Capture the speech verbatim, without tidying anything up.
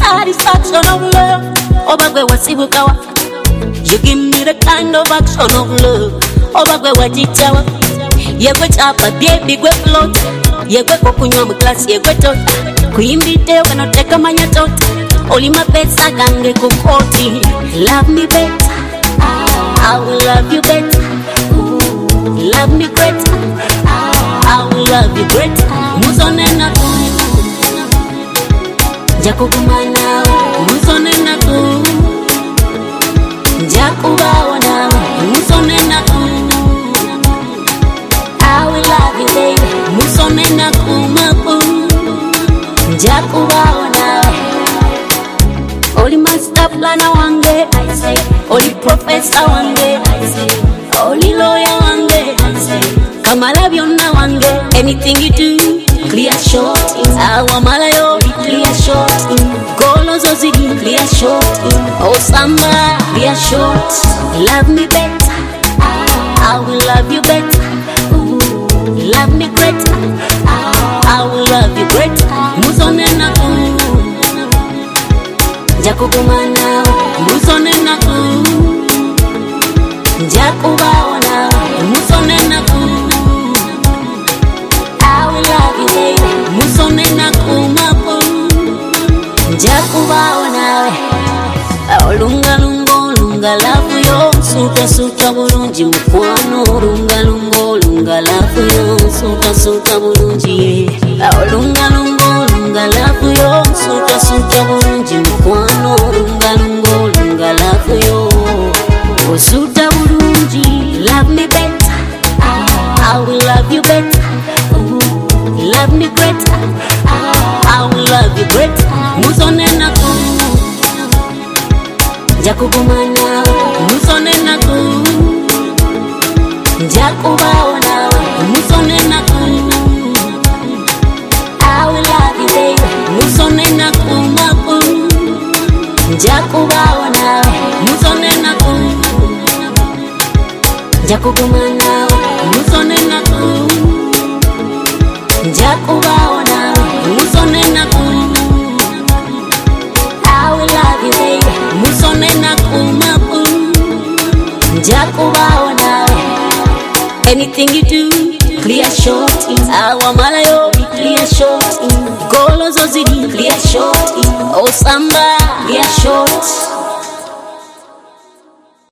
satisfaction of love. Obagwe wasibukawa. You give me the kind of action of love. Obagwe wajitawa. Yegwe chapa baby gwe float. Yegwe kokunywa mu class yegwe tot. Kuimbite ukanoteka manya tot. Oli mapesa gange kukoti. Love me better, I will love you better. Love me greater, I will love you greater. Muzone na ku Jakugumana, muzone na ku Jakubawana, muzone na ku I will love you baby. Muzone na ku maku Jakubawana. Oli master planner wange, I say. Oli professor wange, I say. Oli lawyer wange, I say. Kamala byonna wange. Anything you do, clear short. Awa malayo, clear short. Golo zozidi, clear short. Osamba, clear short. Love me better, I will love you better. Love me greater, I will love you greater. Muzone na ku Jakugumana, muzone na ku Jakubawana, muzone na ku I will love you baby. Muzone na ku mapu Jakubawana. Olunga lungo lunga lafu yo. Suta suta bulungi mukwano. Olunga lungo lunga lafu yo. Suta suta bulungi Olunga lungo lunga lafu yo. Suta suta bulungi mukwano. Olunga lungo lunga lafu yo. Suta bulungi. Love me better, I will love you better. Love me greater, I will love you greater. Muzone na ku Jakugumana, muzone na ku Jakubawana, muzone na ku I will love you baby. Muzone na ku maku Jakubawana, muzone na ku Jakugumana, muzone na ku Jakubawana, muzone na ku I will love you baby. Muzone na ku mapu Jakubawana. Anything you do, clear short. Awa malayo, clear short. Golo zozidi, clear short. Osamba, clear short.